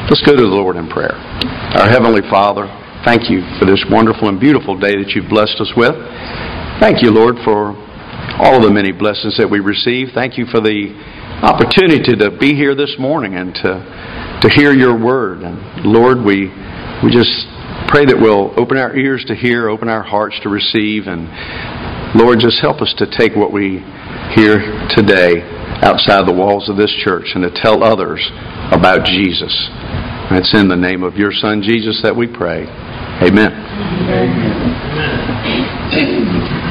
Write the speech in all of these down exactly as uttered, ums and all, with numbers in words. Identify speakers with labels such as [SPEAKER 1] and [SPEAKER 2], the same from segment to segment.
[SPEAKER 1] Let's go to the Lord in prayer. Our Heavenly Father, thank you for this wonderful and beautiful day that you've blessed us with. Thank you, Lord, for all of the many blessings that we receive. Thank you for the opportunity to be here this morning and to, to hear your word. And Lord, we, we just pray that we'll open our ears to hear, open our hearts to receive. And Lord, just help us to take what we hear today outside the walls of this church and to tell others about Jesus. And it's in the name of your Son, Jesus, that we pray. Amen. Amen.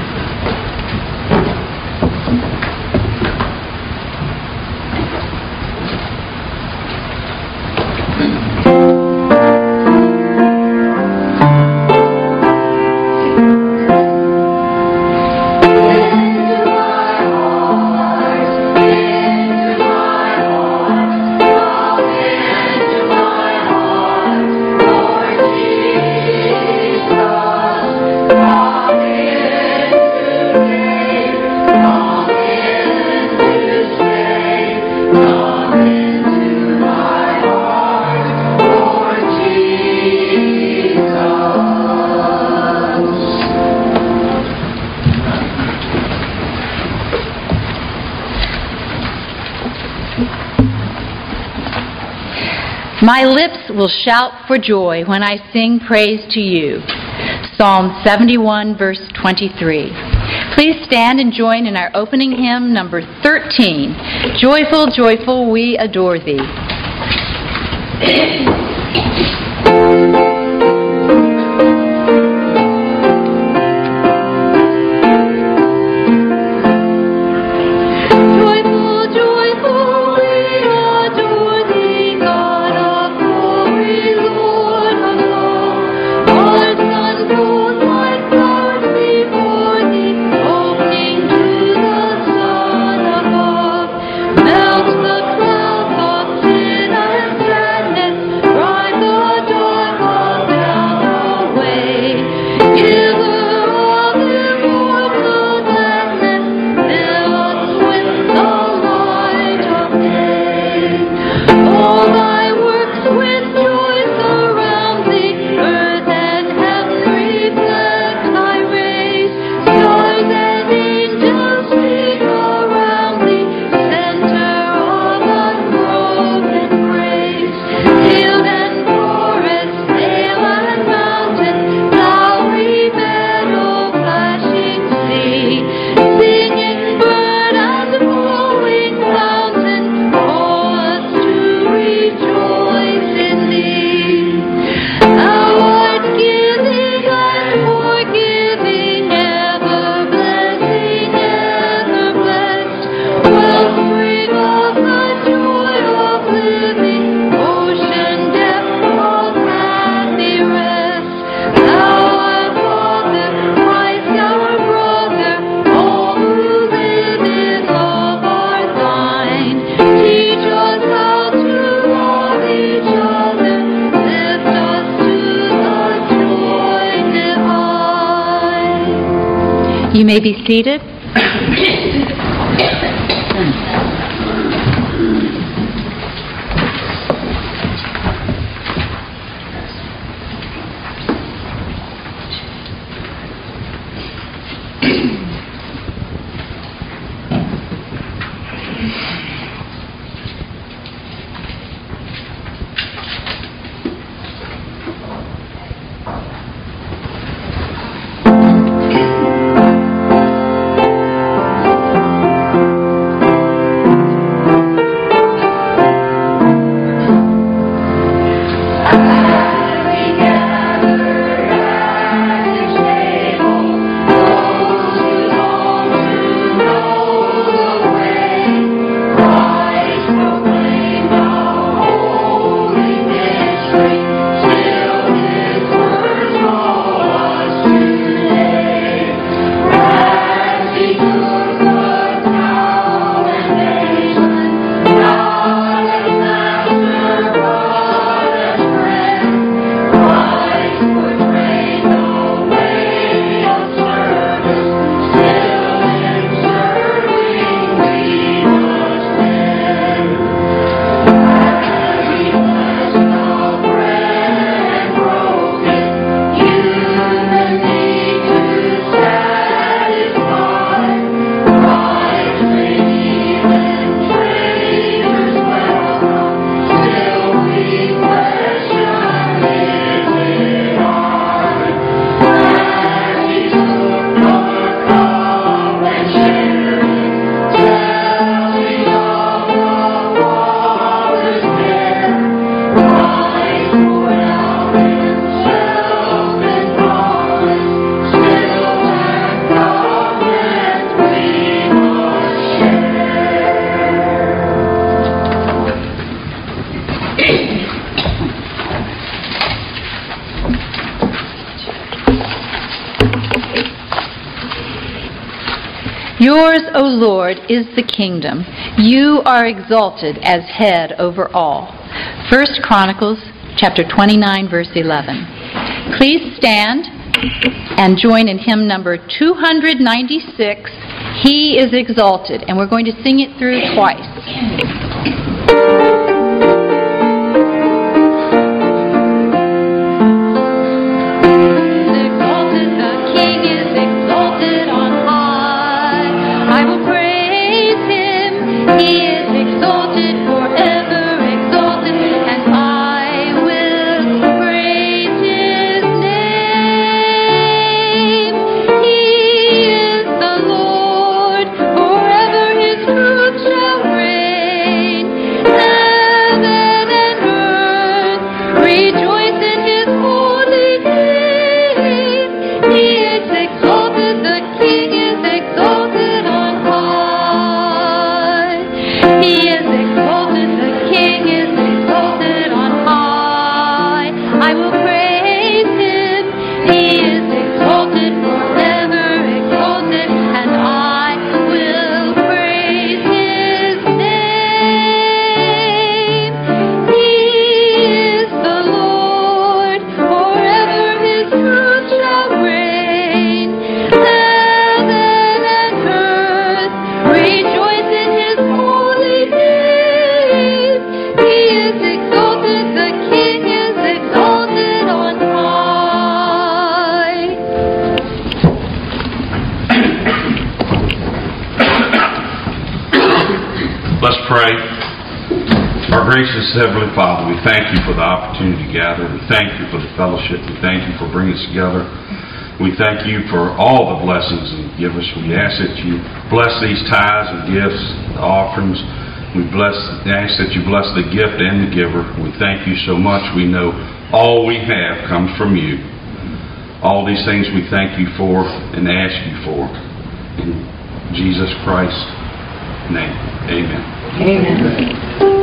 [SPEAKER 2] My lips will shout for joy when I sing praise to you. Psalm seventy-one, verse twenty-three. Please stand and join in our opening hymn, number thirteen. Joyful, joyful, we adore thee. You may be seated. Yours, O Lord, is the kingdom. You are exalted as head over all. First Chronicles chapter twenty-nine, verse eleven. Please stand and join in hymn number two ninety-six, He is Exalted, and we're going to sing it through twice.
[SPEAKER 3] Let's pray. Our gracious Heavenly Father, we thank you for the opportunity to gather. We thank you for the fellowship. We thank you for bringing us together. We thank you for all the blessings that you give us. We ask that you bless these tithes and gifts, the offerings. We bless, ask that you bless the gift and the giver. We thank you so much. We know all we have comes from you. All these things we thank you for and ask you for. In Jesus Christ's name, amen.
[SPEAKER 2] Amen.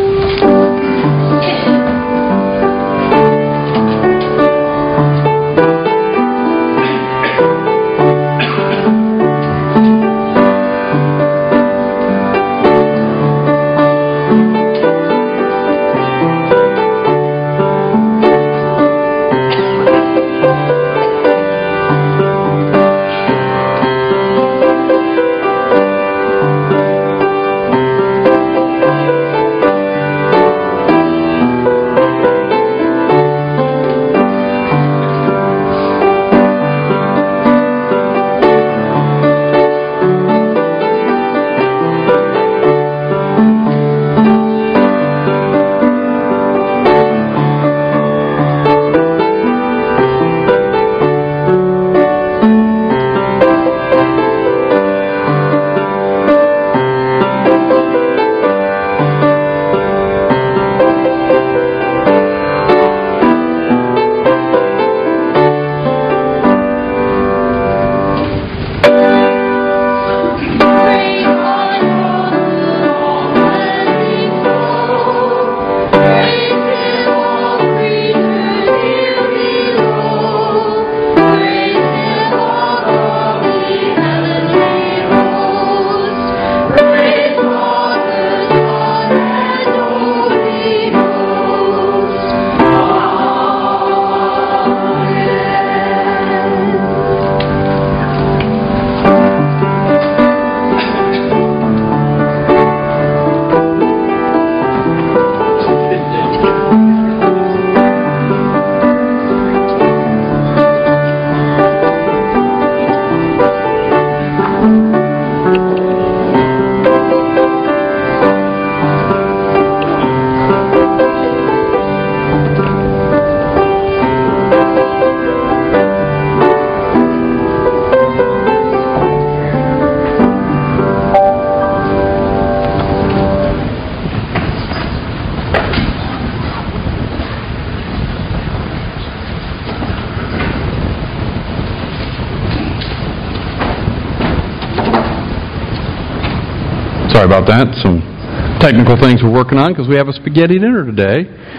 [SPEAKER 1] Sorry about that. Some technical things we're working on because we have a spaghetti dinner today.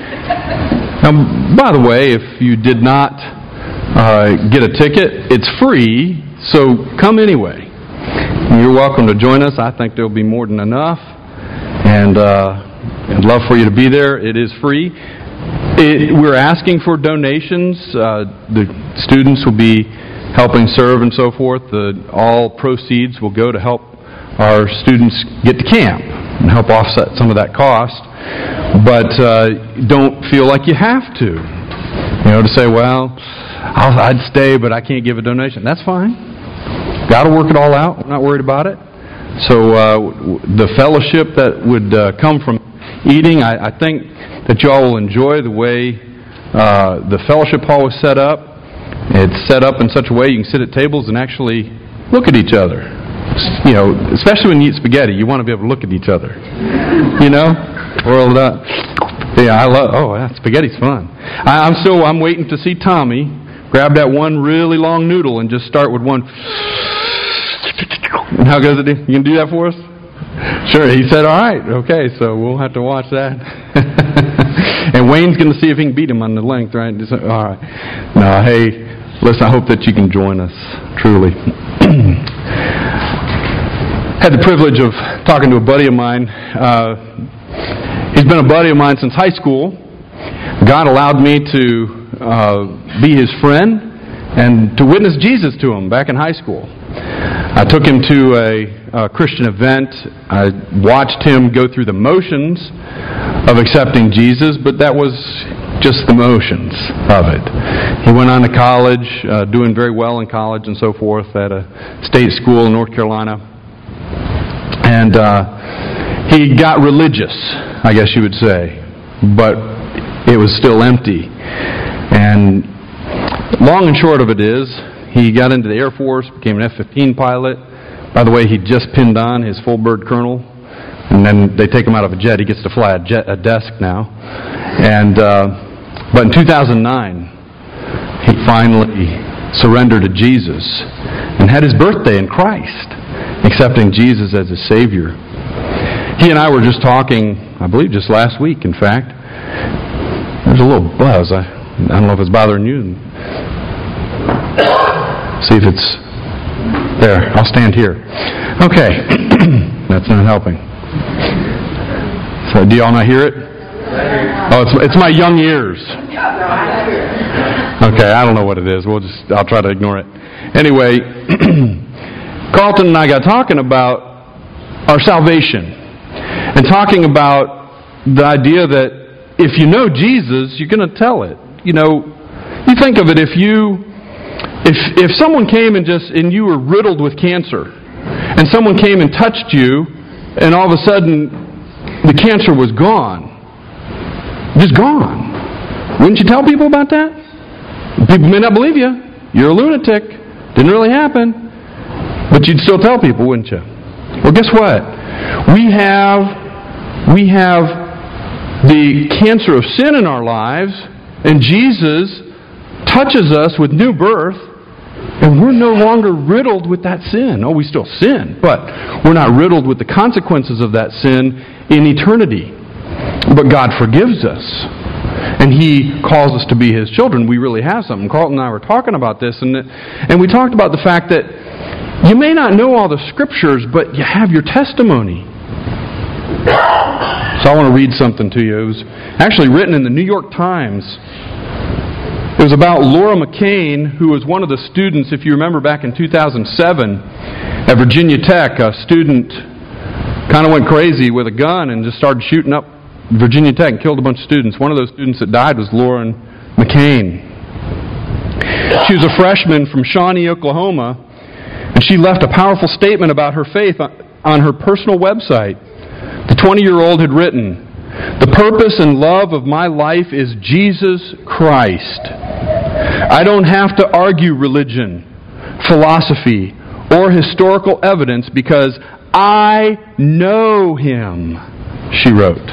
[SPEAKER 1] Um, by the way, if you did not uh, get a ticket, it's free, so come anyway.
[SPEAKER 4] you're welcome to join us. I think there'll be more than enough. And uh, I'd love for you to be there. It is free. It, we're asking for donations. Uh, the students will be helping serve and so forth. The, all proceeds will go to help our students get to camp and help offset some of that cost. But uh, don't feel like you have to. You know, to say, well, I'll, I'd stay, but I can't give a donation. That's fine. God will work it all out. I'm not worried about it. So uh, the fellowship that would uh, come from eating, I, I think that you all will enjoy the way uh, the fellowship hall was set up. It's set up in such a way you can sit at tables and actually look at each other. You know, especially when you eat spaghetti, you want to be able to look at each other. You know, or uh, yeah, I love. Oh, yeah, spaghetti's fun. I, I'm still. I'm waiting to see Tommy grab that one really long noodle and just start with one. And how goes it? You can do that for us? Sure. He said, all right. Okay, so we'll have to watch that. And Wayne's going to see if he can beat him on the length, right? Just, all right. No, hey, listen, I hope that you can join us, truly. Had the privilege of talking to a buddy of mine. Uh, he's been a buddy of mine since high school. God allowed me to uh, be his friend and to witness Jesus to him back in high school. I took him to a, a Christian event. I watched him go through the motions of accepting Jesus, but that was just the motions of it. He went on to college, uh, doing very well in college and so forth at a state school in North Carolina. And uh, he got religious, I guess you would say, but it was still empty. And long and short of it is, he got into the Air Force, became an F fifteen pilot. By the way, he just pinned on his full bird colonel, and then they take him out of a jet. He gets to fly a, jet, a desk now. And uh, but in two thousand nine, he finally surrendered to Jesus and had his birthday in Christ, accepting Jesus as his Savior. He and I were just talking, I believe just last week, in fact. There's a little buzz. I, I don't know if it's bothering you. See if it's there. I'll stand here. Okay. That's not helping. So do y'all not hear it? Oh, it's it's my young ears. Okay, I don't know what it is. We'll just I'll try to ignore it. Anyway, Carlton and I got talking about our salvation and talking about the idea that if you know Jesus, you're going to tell it. You know, you think of it, if you If if someone came and just and you were riddled with cancer, and someone came and touched you, and all of a sudden the cancer was gone, just gone, wouldn't you tell people about that? People may not believe you. You're a lunatic. Didn't really happen, but you'd still tell people, wouldn't you? Well, guess what? We have we have the cancer of sin in our lives, and Jesus touches us with new birth, and we're no longer riddled with that sin. Oh, we still sin, but we're not riddled with the consequences of that sin in eternity. But God forgives us, and He calls us to be His children. We really have something. Carlton and I were talking about this, and and we talked about the fact that you may not know all the Scriptures, but you have your testimony. So I want to read something to you. It was actually written in the New York Times. It was about Laura McCain, who was one of the students, if you remember back in two thousand seven, at Virginia Tech. A student kind of went crazy with a gun and just started shooting up Virginia Tech and killed a bunch of students. One of those students that died was Laura McCain. She was a freshman from Shawnee, Oklahoma, and she left a powerful statement about her faith on her personal website. The twenty-year-old had written, "The purpose and love of my life is Jesus Christ. I don't have to argue religion, philosophy, or historical evidence because I know Him," she wrote.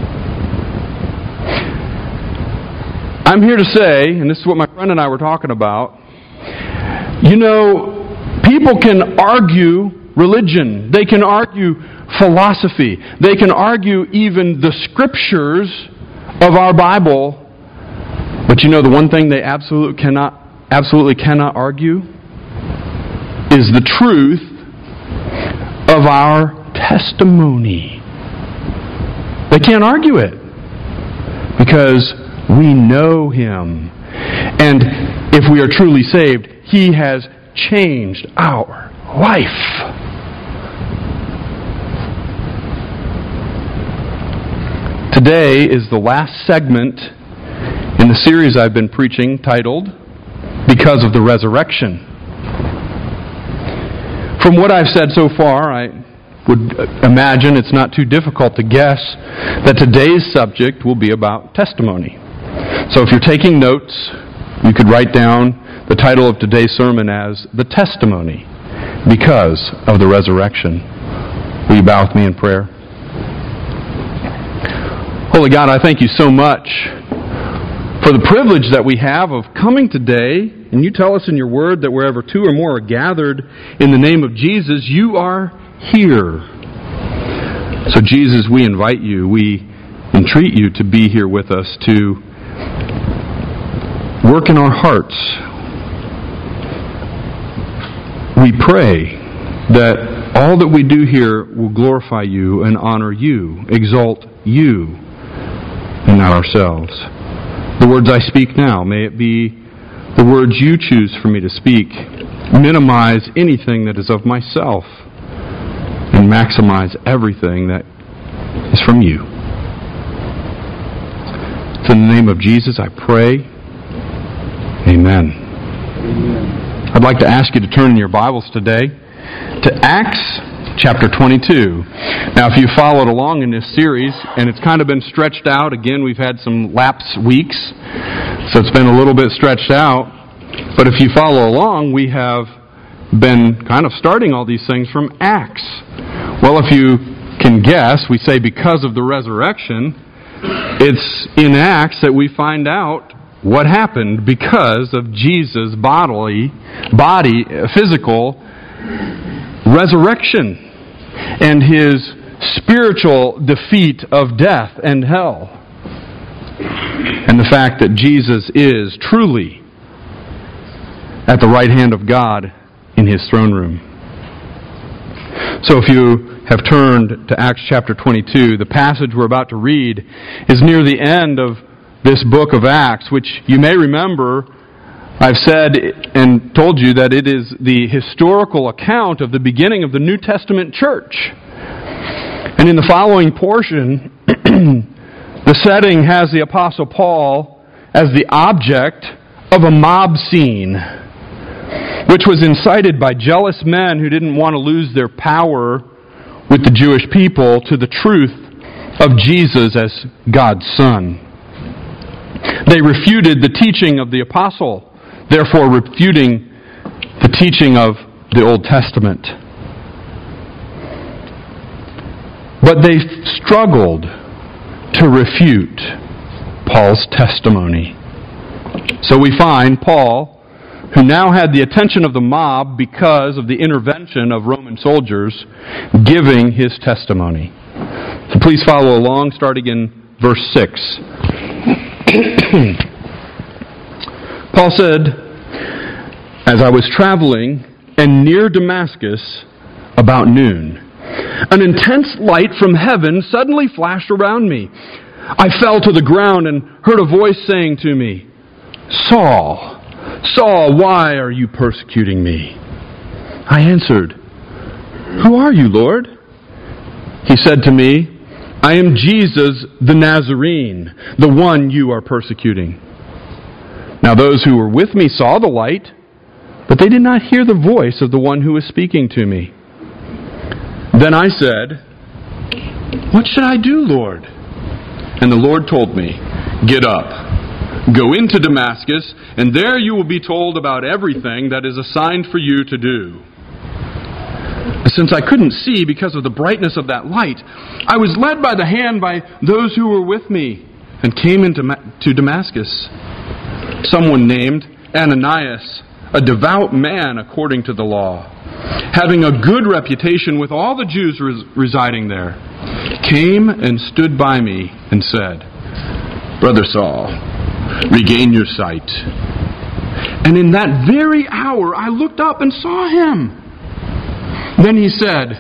[SPEAKER 4] I'm here to say, and this is what my friend and I were talking about, you know, people can argue religion. They can argue philosophy. They can argue even the Scriptures of our Bible. But you know, the one thing they absolutely cannot, absolutely cannot argue is the truth of our testimony. They can't argue it because we know Him. And if we are truly saved, He has changed our life. Today is the last segment in the series I've been preaching titled, Because of the Resurrection. From what I've said so far, I would imagine it's not too difficult to guess that today's subject will be about testimony. So if you're taking notes, you could write down the title of today's sermon as The Testimony, Because of the Resurrection. Will you bow with me in prayer? Holy God, I thank You so much for the privilege that we have of coming today, and You tell us in Your Word that wherever two or more are gathered in the name of Jesus, You are here. So Jesus, we invite You, we entreat You to be here with us, to work in our hearts. We pray that all that we do here will glorify You and honor You, exalt You, and not ourselves. The words I speak now, may it be the words You choose for me to speak. Minimize anything that is of myself and maximize everything that is from You. It's in the name of Jesus I pray. Amen. Amen. I'd like to ask you to turn in your Bibles today to Acts chapter twenty-two. Now, if you followed along in this series, and it's kind of been stretched out, again, we've had some lapse weeks, so it's been a little bit stretched out, but if you follow along, we have been kind of starting all these things from Acts. Well, if you can guess, we say because of the resurrection, it's in Acts that we find out what happened because of Jesus' bodily, body, physical resurrection and His spiritual defeat of death and hell. And the fact that Jesus is truly at the right hand of God in His throne room. So if you have turned to Acts chapter twenty-two, the passage we're about to read is near the end of this book of Acts, which you may remember I've said and told you that it is the historical account of the beginning of the New Testament church. And in the following portion, the setting has the Apostle Paul as the object of a mob scene, which was incited by jealous men who didn't want to lose their power with the Jewish people to the truth of Jesus as God's Son. They refuted the teaching of the apostle, therefore refuting the teaching of the Old Testament. But they struggled to refute Paul's testimony. So we find Paul, who now had the attention of the mob because of the intervention of Roman soldiers, giving his testimony. So please follow along, starting in verse six. Paul said, "As I was traveling and near Damascus about noon, an intense light from heaven suddenly flashed around me. I fell to the ground and heard a voice saying to me, 'Saul, Saul, why are you persecuting me?' I answered, 'Who are you, Lord?' He said to me, 'I am Jesus the Nazarene, the one you are persecuting.' Now those who were with me saw the light, but they did not hear the voice of the one who was speaking to me. Then I said, 'What should I do, Lord?' And the Lord told me, 'Get up, go into Damascus, and there you will be told about everything that is assigned for you to do.' Since I couldn't see because of the brightness of that light, I was led by the hand by those who were with me and came into to Damascus. Someone named Ananias, a devout man according to the law, having a good reputation with all the Jews res- residing there, came and stood by me and said, 'Brother Saul, regain your sight.' And in that very hour I looked up and saw him. Then he said,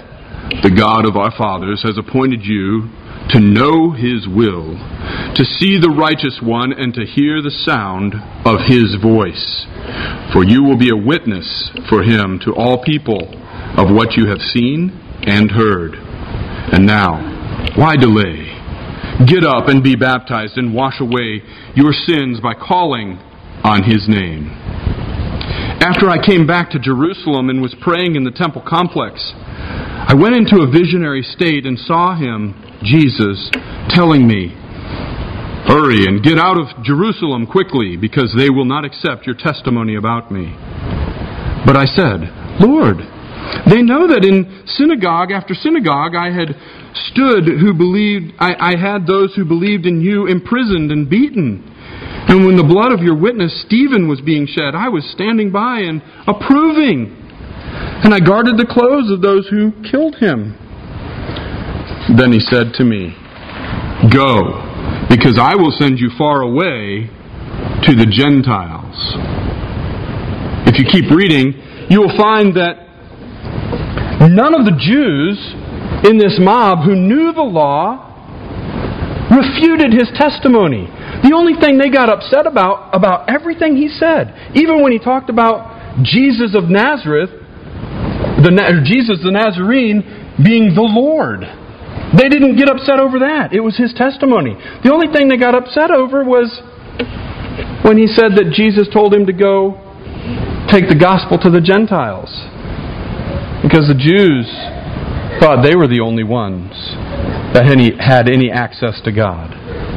[SPEAKER 4] the God of our fathers, has appointed you to know His will, to see the righteous one, and to hear the sound of His voice. For you will be a witness for Him to all people of what you have seen and heard. And now, why delay? Get up and be baptized and wash away your sins by calling on His name. After I came back to Jerusalem and was praying in the temple complex, I went into a visionary state and saw Him, Jesus, telling me, "Hurry and get out of Jerusalem quickly, because they will not accept your testimony about me." But I said, "Lord, they know that in synagogue after synagogue I had stood who believed, I, I had those who believed in you imprisoned and beaten. And when the blood of your witness Stephen was being shed, I was standing by and approving. And I guarded the clothes of those who killed him." Then He said to me, "Go, because I will send you far away to the Gentiles." If you keep reading, you will find that none of the Jews in this mob who knew the law refuted His testimony. The only thing they got upset about, about everything He said, even when He talked about Jesus of Nazareth, the Jesus the Nazarene being the Lord, they didn't get upset over that. It was His testimony. The only thing they got upset over was when He said that Jesus told Him to go take the gospel to the Gentiles, because the Jews thought they were the only ones that had any access to God.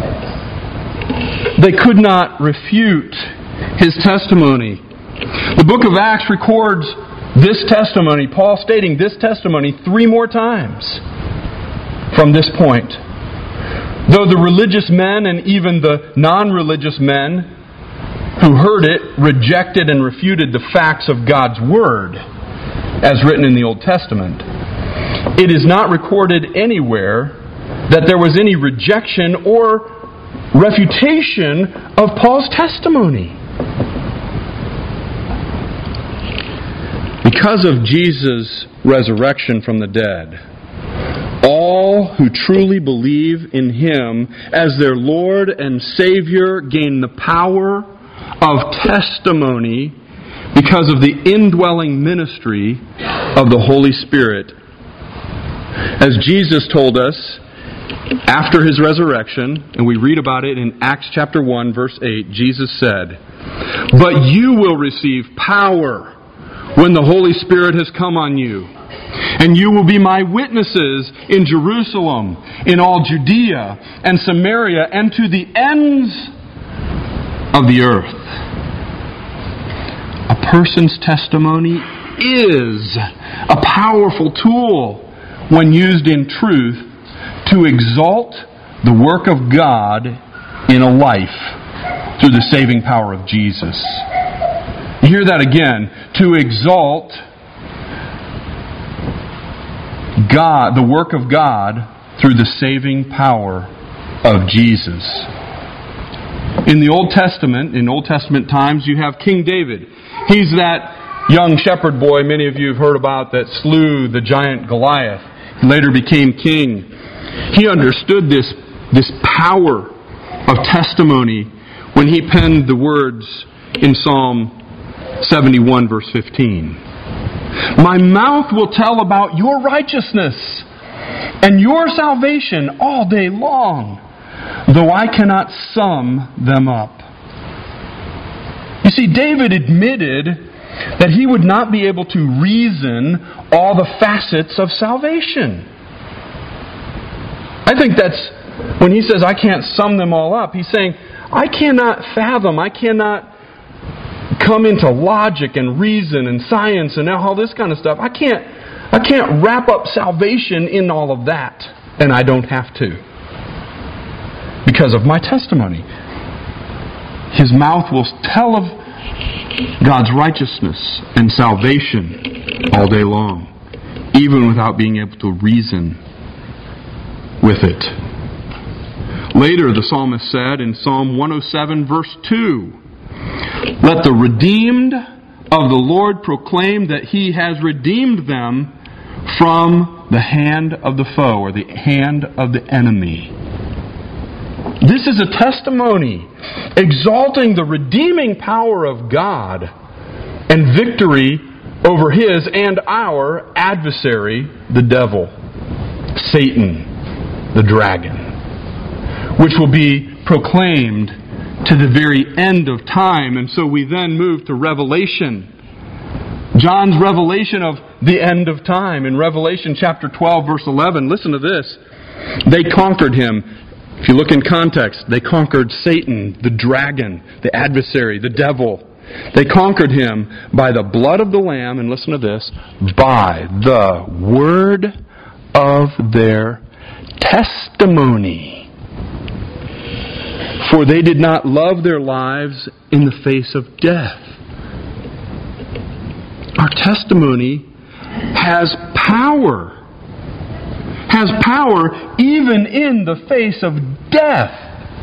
[SPEAKER 4] They could not refute His testimony. The book of Acts records this testimony, Paul stating this testimony three more times from this point. Though the religious men and even the non-religious men who heard it rejected and refuted the facts of God's Word as written in the Old Testament, it is not recorded anywhere that there was any rejection or refutation of Paul's testimony. Because of Jesus' resurrection from the dead, all who truly believe in Him as their Lord and Savior gain the power of testimony because of the indwelling ministry of the Holy Spirit. As Jesus told us after His resurrection, and we read about it in Acts chapter one, verse eight, Jesus said, "But you will receive power when the Holy Spirit has come on you, and you will be my witnesses in Jerusalem, in all Judea and Samaria, and to the ends of the earth." A person's testimony is a powerful tool when used in truth to exalt the work of God in a life through the saving power of Jesus. You hear that again. To exalt God, the work of God, through the saving power of Jesus. In the Old Testament, in Old Testament times, you have King David. He's that young shepherd boy many of you have heard about that slew the giant Goliath. He later became king. He understood this, this power of testimony when he penned the words in Psalm seventy-one, verse fifteen. "My mouth will tell about your righteousness and your salvation all day long, though I cannot sum them up." You see, David admitted that he would not be able to reason all the facets of salvation. I think that's, when he says, "I can't sum them all up," he's saying, I cannot fathom, I cannot come into logic and reason and science and all this kind of stuff. I can't, I can't wrap up salvation in all of that, and I don't have to, because of my testimony. His mouth will tell of God's righteousness and salvation all day long, even without being able to reason with it. Later, the psalmist said in Psalm one oh seven, verse two, "Let the redeemed of the Lord proclaim that He has redeemed them from the hand of the foe or the hand of the enemy. This is a testimony exalting the redeeming power of God and victory over his and our adversary, the devil, Satan, the dragon, which will be proclaimed to the very end of time. And so we then move to Revelation. John's revelation of the end of time. In Revelation chapter twelve, verse eleven, listen to this. They conquered him. If you look in context, they conquered Satan, the dragon, the adversary, the devil. They conquered him by the blood of the Lamb, and listen to this, by the word of their testimony. For they did not love their lives in the face of death. Our testimony has power. Has power even in the face of death.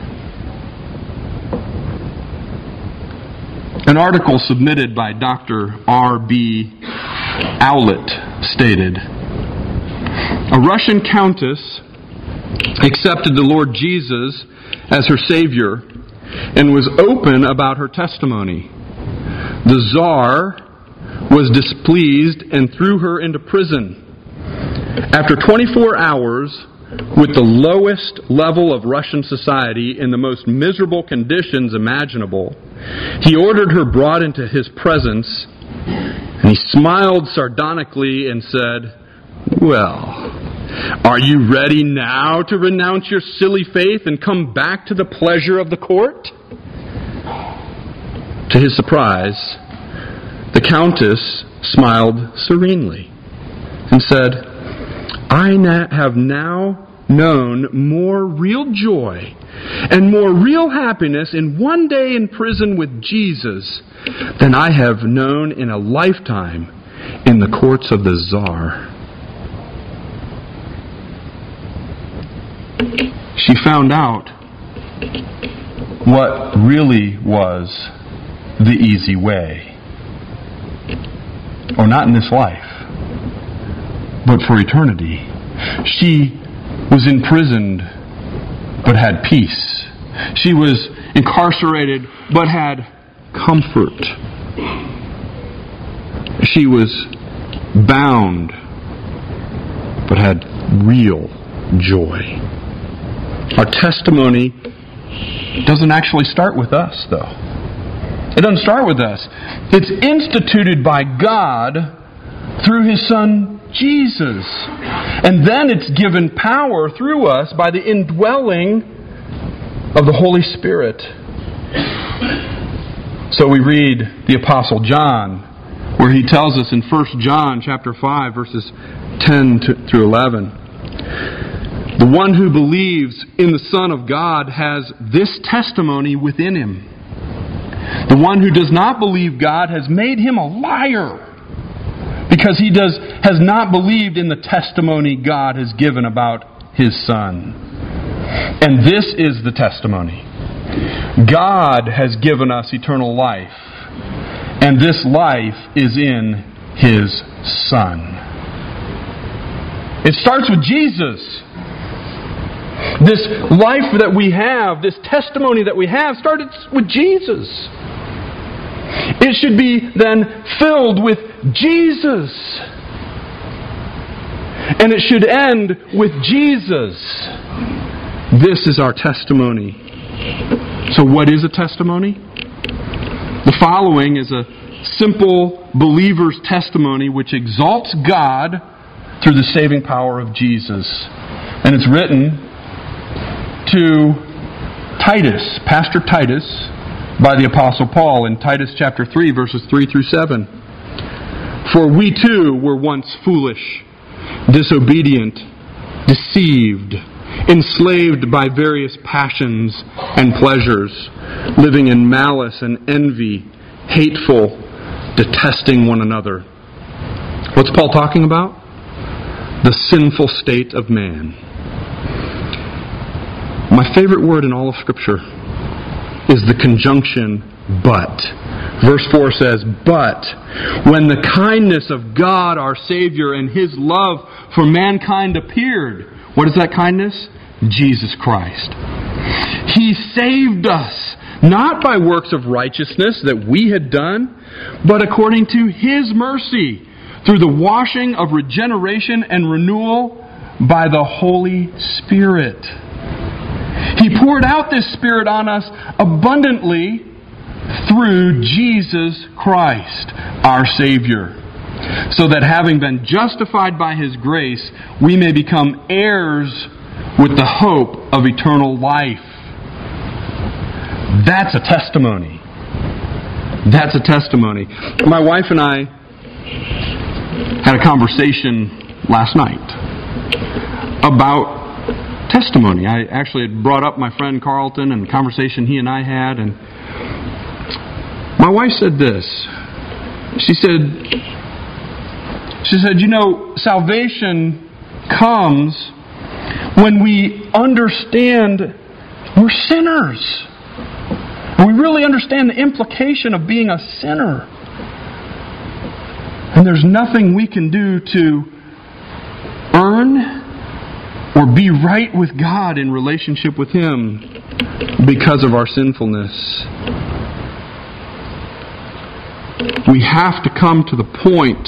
[SPEAKER 4] An article submitted by Doctor R B Owlett stated, a Russian countess accepted the Lord Jesus as her Savior and was open about her testimony. The Tsar was displeased and threw her into prison. After twenty-four hours, with the lowest level of Russian society in the most miserable conditions imaginable, he ordered her brought into his presence, and he smiled sardonically and said, well, are you ready now to renounce your silly faith and come back to the pleasure of the court? To his surprise, the Countess smiled serenely and said, I na- have now known more real joy and more real happiness in one day in prison with Jesus than I have known in a lifetime in the courts of the Tsar. She found out what really was the easy way. Or not in this life, but for eternity. She was imprisoned, but had peace. She was incarcerated, but had comfort. She was bound, but had real joy. Our testimony doesn't actually start with us, though. It doesn't start with us. It's instituted by God through His Son, Jesus. And then it's given power through us by the indwelling of the Holy Spirit. So we read the Apostle John, where he tells us in First John chapter five, verses ten through eleven, the one who believes in the Son of God has this testimony within him. The one who does not believe God has made him a liar, because he does has not believed in the testimony God has given about His Son. And this is the testimony. God has given us eternal life, and this life is in His Son. It starts with Jesus. This life that we have, this testimony that we have, started with Jesus. It should be then filled with Jesus. And it should end with Jesus. This is our testimony. So what is a testimony? The following is a simple believer's testimony which exalts God through the saving power of Jesus. And it's written to Titus, Pastor Titus, by the Apostle Paul in Titus chapter three, verses three through seven. For we too were once foolish, disobedient, deceived, enslaved by various passions and pleasures, living in malice and envy, hateful, detesting one another. What's Paul talking about? The sinful state of man. My favorite word in all of Scripture is the conjunction but. Verse four says, "But when the kindness of God our Savior and His love for mankind appeared," what is that kindness? Jesus Christ. "He saved us, not by works of righteousness that we had done, but according to His mercy, through the washing of regeneration and renewal by the Holy Spirit." He poured out this Spirit on us abundantly through Jesus Christ, our Savior, so that having been justified by His grace, we may become heirs with the hope of eternal life. That's a testimony. That's a testimony. My wife and I had a conversation last night about testimony. I actually had brought up my friend Carlton and the conversation he and I had, and my wife said this. She said, she said, you know, salvation comes when we understand we're sinners. And we really understand the implication of being a sinner. And there's nothing we can do to earn or be right with God in relationship with Him because of our sinfulness. We have to come to the point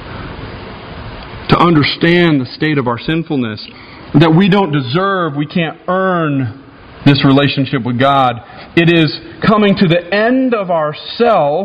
[SPEAKER 4] to understand the state of our sinfulness, that we don't deserve, we can't earn this relationship with God. It is coming to the end of ourself,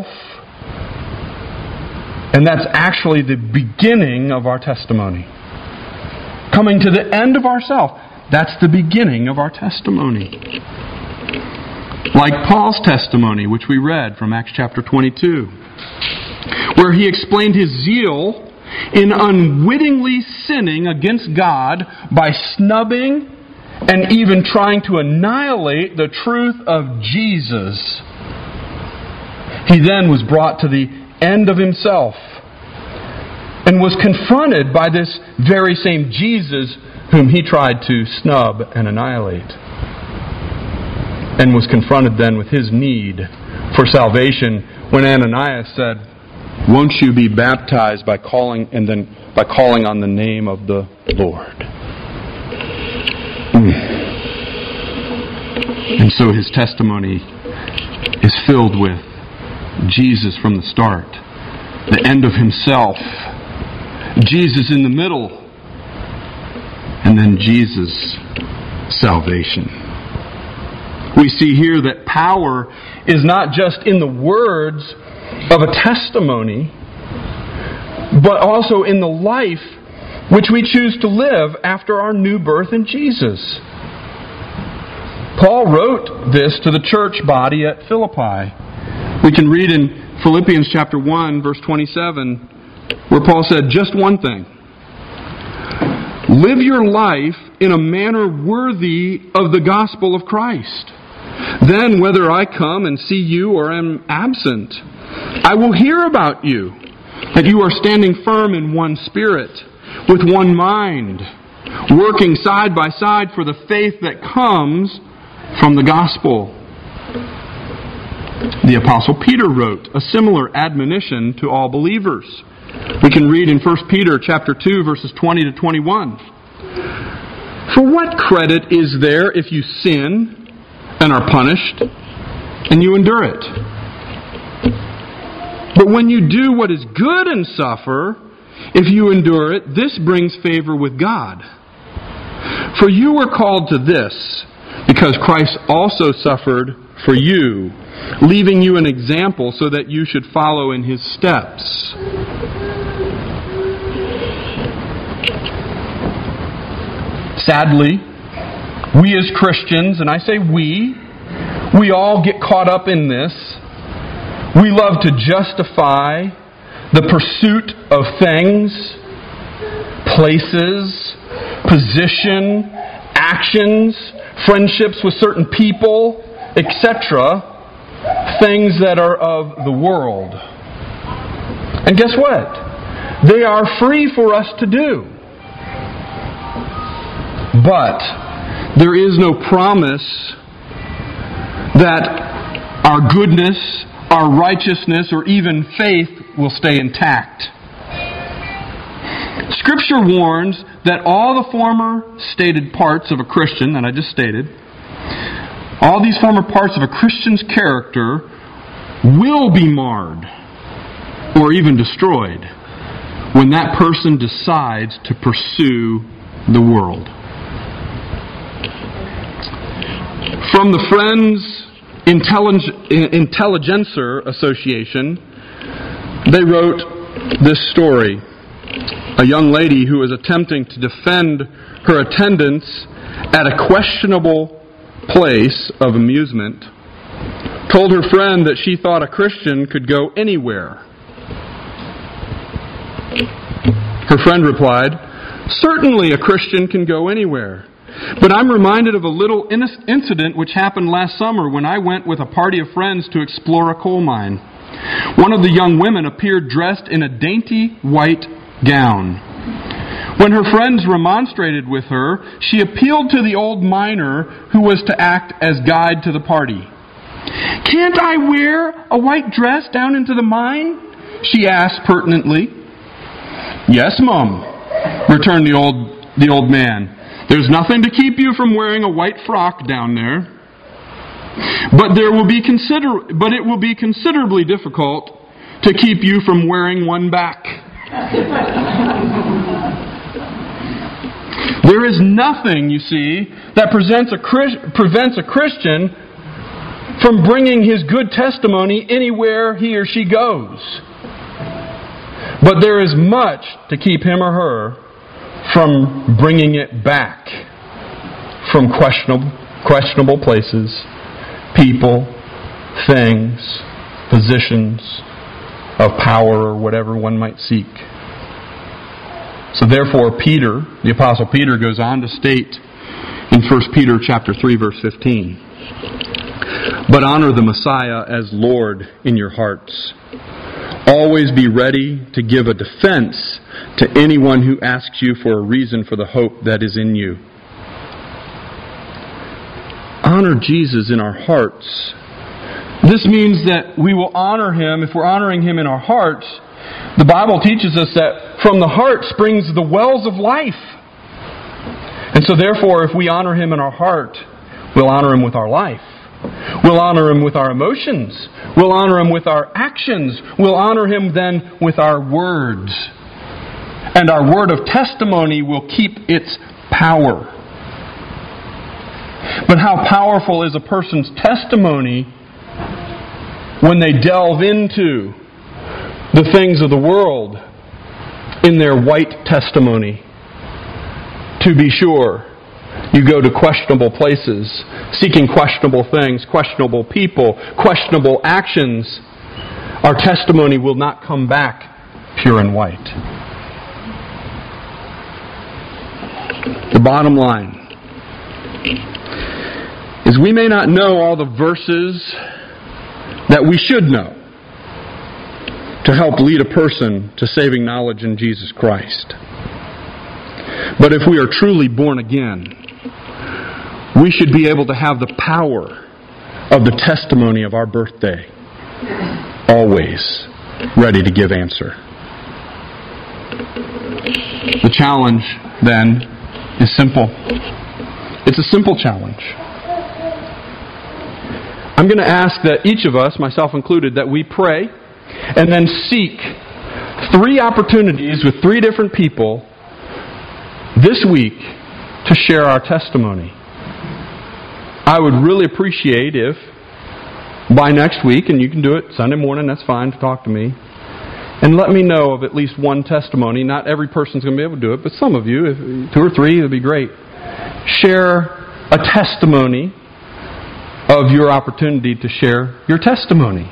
[SPEAKER 4] and that's actually the beginning of our testimony. Coming to the end of ourself, that's the beginning of our testimony. Like Paul's testimony, which we read from Acts chapter twenty-two, where he explained his zeal in unwittingly sinning against God by snubbing and even trying to annihilate the truth of Jesus. He then was brought to the end of himself and was confronted by this very same Jesus whom he tried to snub and annihilate. And was confronted then with his need for salvation when Ananias said, "Won't you be baptized by calling and then by calling on the name of the Lord?" Mm. And so his testimony is filled with Jesus from the start, the end of himself, Jesus in the middle, and then Jesus' salvation. We see here that power is not just in the words of a testimony, but also in the life which we choose to live after our new birth in Jesus. Paul wrote this to the church body at Philippi. We can read in Philippians chapter one, verse twenty-seven, where Paul said just one thing. "Live your life in a manner worthy of the gospel of Christ. Then, whether I come and see you or am absent, I will hear about you, that you are standing firm in one spirit, with one mind, working side by side for the faith that comes from the gospel." The Apostle Peter wrote a similar admonition to all believers. We can read in First Peter chapter two, verses twenty to twenty-one. "For what credit is there if you sin and are punished, and you endure it? But when you do what is good and suffer, if you endure it, this brings favor with God. For you were called to this, because Christ also suffered for you, leaving you an example so that you should follow in His steps." Sadly, we as Christians, and I say we, we all get caught up in this. We love to justify the pursuit of things, places, position, actions, friendships with certain people, et cetera, things that are of the world. And guess what? They are free for us to do. But there is no promise that our goodness, our righteousness or even faith will stay intact. Scripture warns that all the former stated parts of a Christian that I just stated, all these former parts of a Christian's character will be marred or even destroyed when that person decides to pursue the world. From the Friends Intelligencer Association, they wrote this story. A young lady who was attempting to defend her attendance at a questionable place of amusement told her friend that she thought a Christian could go anywhere. Her friend replied, "Certainly a Christian can go anywhere. But I'm reminded of a little incident which happened last summer when I went with a party of friends to explore a coal mine. One of the young women appeared dressed in a dainty white gown. When her friends remonstrated with her, she appealed to the old miner who was to act as guide to the party. "Can't I wear a white dress down into the mine?" she asked pertinently. "Yes, Mum," returned the old the old man. "There's nothing to keep you from wearing a white frock down there. But there will be consider but it will be considerably difficult to keep you from wearing one back." There is nothing, you see, that presents a Chris, prevents a Christian from bringing his good testimony anywhere he or she goes. But there is much to keep him or her from bringing it back from questionable, questionable places, people, things, positions of power or whatever one might seek. So therefore, Peter, the Apostle Peter, goes on to state in First Peter chapter three, verse fifteen, "But honor the Messiah as Lord in your hearts. Always be ready to give a defense to anyone who asks you for a reason for the hope that is in you." Honor Jesus in our hearts. This means that we will honor Him. If we're honoring Him in our hearts, the Bible teaches us that from the heart springs the wells of life. And so therefore, if we honor Him in our heart, we'll honor Him with our life. We'll honor Him with our emotions. We'll honor Him with our actions. We'll honor Him then with our words. And our word of testimony will keep its power. But how powerful is a person's testimony when they delve into the things of the world in their white testimony? To be sure, you go to questionable places, seeking questionable things, questionable people, questionable actions. Our testimony will not come back pure and white. The bottom line is we may not know all the verses that we should know to help lead a person to saving knowledge in Jesus Christ. But if we are truly born again, we should be able to have the power of the testimony of our birthday, always ready to give answer. The challenge, then, is simple. It's a simple challenge. I'm going to ask that each of us, myself included, that we pray and then seek three opportunities with three different people this week to share our testimony. I would really appreciate if by next week, and you can do it Sunday morning, that's fine to talk to me, and let me know of at least one testimony. Not every person's going to be able to do it, but some of you, if two or three, would be great. Share a testimony of your opportunity to share your testimony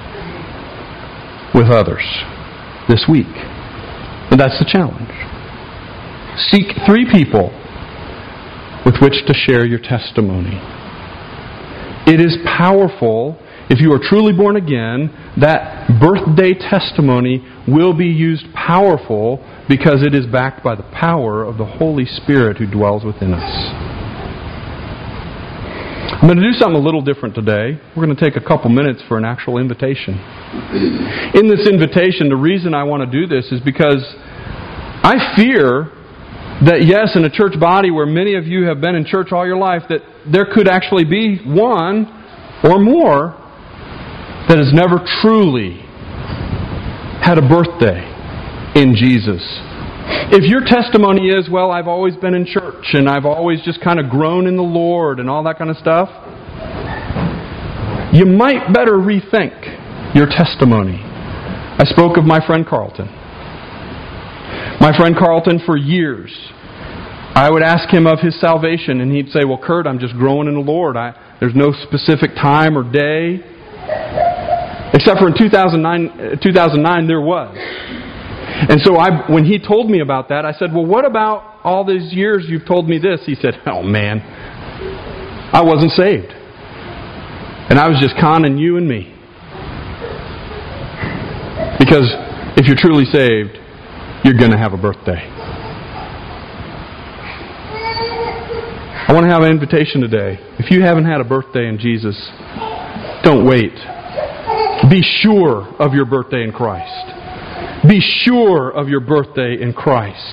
[SPEAKER 4] with others this week. And that's the challenge. Seek three people with which to share your testimony. It is powerful. If you are truly born again, that birthday testimony will be used powerful because it is backed by the power of the Holy Spirit who dwells within us. I'm going to do something a little different today. We're going to take a couple minutes for an actual invitation. In this invitation, the reason I want to do this is because I fear that, yes, in a church body where many of you have been in church all your life, that there could actually be one or more that has never truly had a birthday in Jesus. If your testimony is, well, I've always been in church and I've always just kind of grown in the Lord and all that kind of stuff, you might better rethink your testimony. I spoke of my friend Carlton. My friend Carlton, for years, I would ask him of his salvation, and he'd say, well, Kurt, I'm just growing in the Lord. I, there's no specific time or day. Except for in two thousand nine, two thousand nine there was. And so I, when he told me about that, I said, well, what about all these years you've told me this? He said, oh, man, I wasn't saved. And I was just conning you and me. Because if you're truly saved, you're going to have a birthday. I want to have an invitation today. If you haven't had a birthday in Jesus, don't wait. Be sure of your birthday in Christ. Be sure of your birthday in Christ.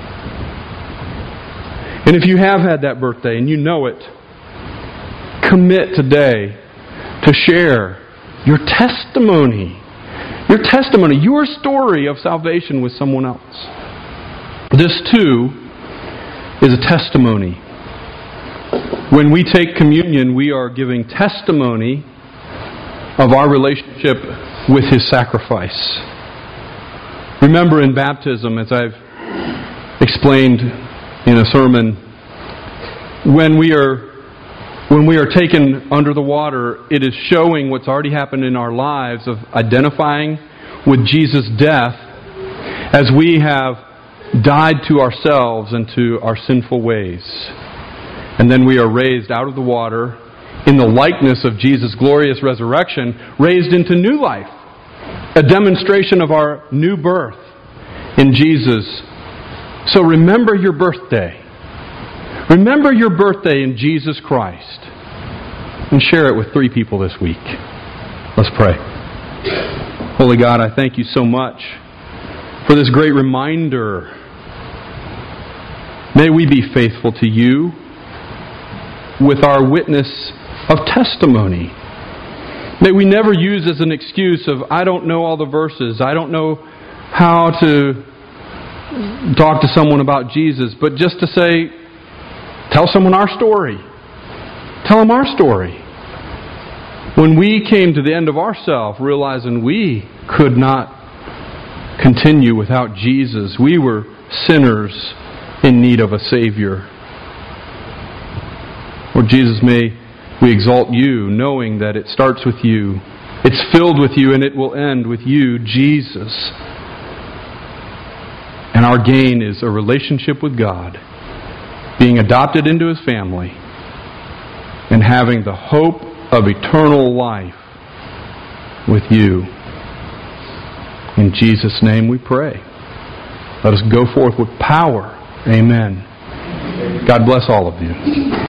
[SPEAKER 4] And if you have had that birthday and you know it, commit today to share your testimony. Your testimony, your story of salvation with someone else. This too is a testimony. When we take communion, we are giving testimony of our relationship with His sacrifice. Remember in baptism, as I've explained in a sermon, when we are when we are taken under the water, it is showing what's already happened in our lives of identifying with Jesus' death as we have died to ourselves and to our sinful ways. And then we are raised out of the water in the likeness of Jesus' glorious resurrection, raised into new life. A demonstration of our new birth in Jesus. So remember your birthday. Remember your birthday in Jesus Christ. And share it with three people this week. Let's pray. Holy God, I thank you so much for this great reminder. May we be faithful to you with our witness of testimony. May we never use as an excuse of, I don't know all the verses, I don't know how to talk to someone about Jesus, but just to say, tell someone our story. Tell them our story. When we came to the end of ourselves, realizing we could not continue without Jesus, we were sinners in need of a Savior. Lord Jesus, may we exalt you, knowing that it starts with you, it's filled with you, and it will end with you, Jesus. And our gain is a relationship with God, being adopted into His family, and having the hope of eternal life with you. In Jesus' name we pray. Let us go forth with power. Amen. God bless all of you.